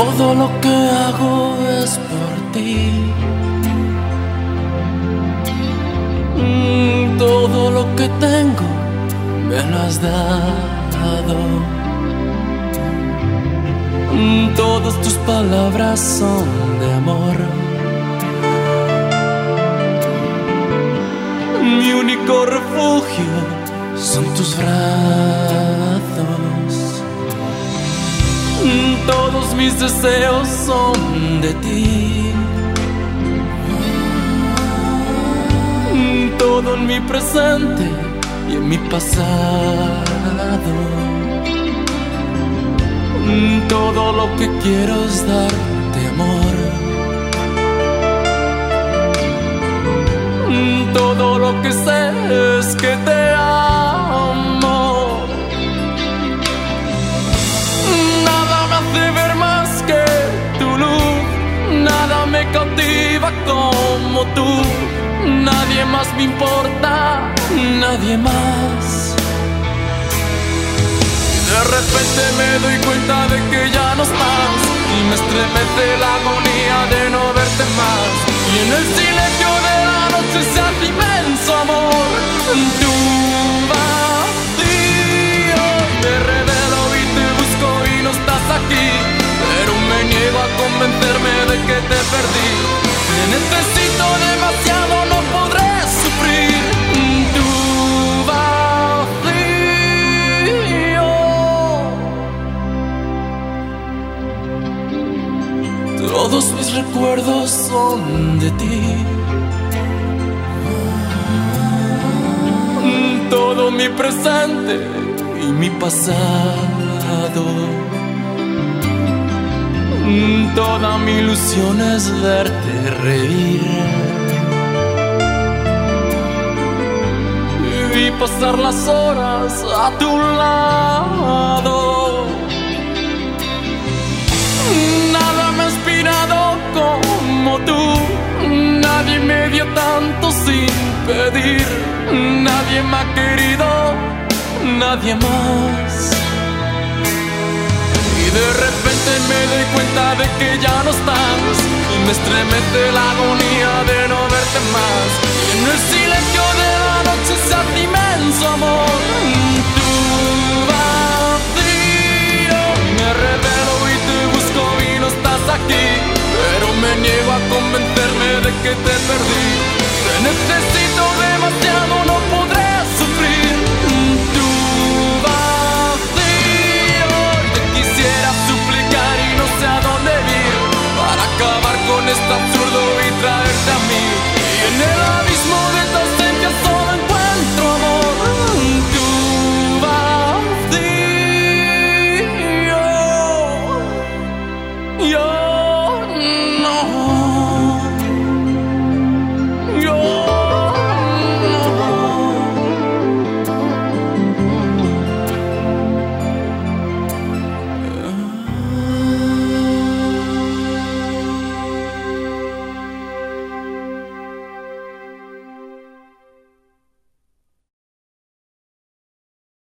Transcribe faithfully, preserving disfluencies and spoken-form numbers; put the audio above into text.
Todo lo que hago es por ti. Mm, todo lo que tengo me lo has dado. Mm, todas tus palabras son de amor. Mi único refugio son tus brazos. Mm, todos mis deseos son de ti. Mm, todo en mi presente y en mi pasado. Mm, todo lo que quiero es darte amor. Mm, todo lo que sé es que te amo. Nada me hace ver más que tu luz. Nada me cautiva como tú. Nadie más me importa, nadie más. De repente me doy cuenta de que ya no estás y me estremece la agonía de no verte más. Y en el silencio de la noche se hace inmenso amor. Tu vacío me revelo y te busco y no estás aquí, pero me niego a convencerme de que te perdí. Te necesito demasiado, no podré sufrir tu vacío. Todos mis recuerdos son de ti. Todo mi presente y mi pasado. Toda mi ilusión es verte reír y pasar las horas a tu lado. Nada me ha inspirado como tú. Nadie me dio tanto sin pedir. Nadie me ha querido, nadie más. Y de repente me doy cuenta de que ya no estás y me estremece la agonía de no verte más. Y en el silencio de la noche se hace inmenso amor.